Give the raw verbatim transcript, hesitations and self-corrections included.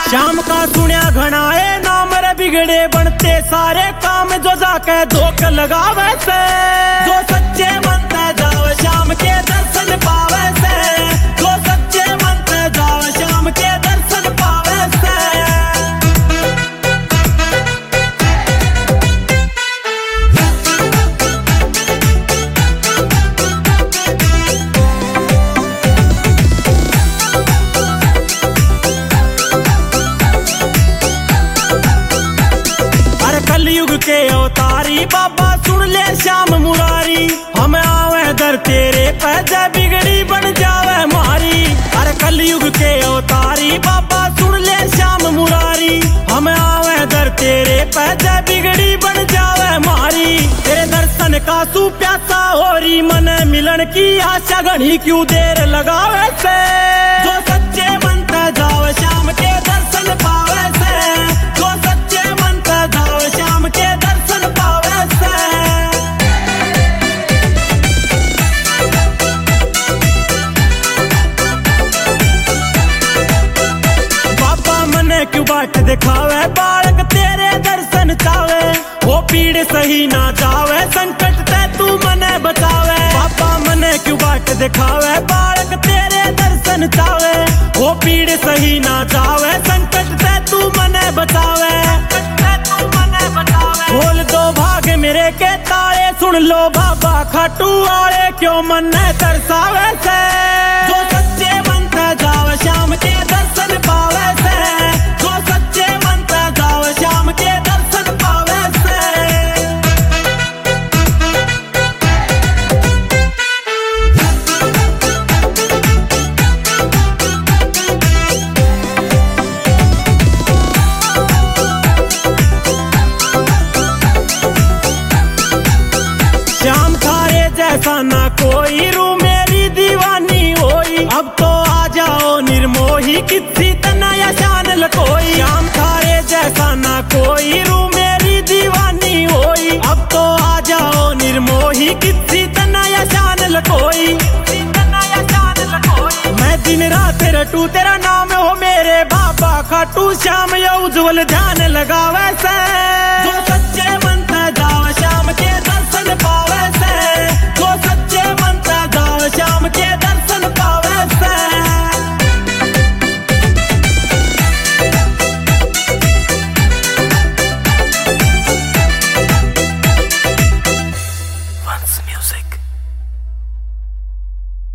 श्याम का सुनिया घनाए नाम रे बिगड़े बनते सारे काम जो जाके धोख लगावे से जो सच्चे मन से जावे श्याम के दर्शन पावे से जो सच्चे मन से जावे श्याम के दर्शन पावे से। कलयुग के अवतारी बाबा सुन ले श्याम मुरारी हमें आवे दर तेरे पे जय बिगड़ी बन जावे मारी। अरे कलयुग के अवतारी बाबा सुन ले श्याम मुरारी हमें आवे दर तेरे पे जय बिगड़ी बन जावे मारी। तेरे दर्शन का सू प्यासा हो रही मन मिलन की आशा घनी क्यों देर लगावे से जो सच्चे मन से जावे श्याम के दर्शन पावे से जो सच्चे मन से जावे श्याम के दर्शन पावे से। बाबा मने क्यों बाट दिखावे बालक तेरे दर्शन चावे वो पीड़ सही ना जावे संकट ते तू मने बचावे। बाबा मने क्यों बाट दिखावे बालक तेरे दर्शन चावे वो पीड़ सही ना जावे संकट ते तू मने बचावे। खोल दो भाग मेरे के ताले सुन लो बाबा खाटू वाले क्यों मन तरसावे से जो सच्चे मन से जावे श्याम के दर्शन पावे से जो सच्चे मन से जावे श्याम के दर्शन पावे से। श्याम थारे जैसा ना कोई रू मेरी दीवानी होई अब तो आ जाओ निर्मोही किसी तनया शान लकोई। श्याम थारे जैसा ना कोई रू मेरी दीवानी होई अब तो आ जाओ निर्मोही किसी तनया शान लकोई। मैं दिन रात रटू तेरा नाम हो मेरे बाबा खाटू श्याम या उज्जवल ध्यान लगावे से जो सच्चे मन से जावे श्याम के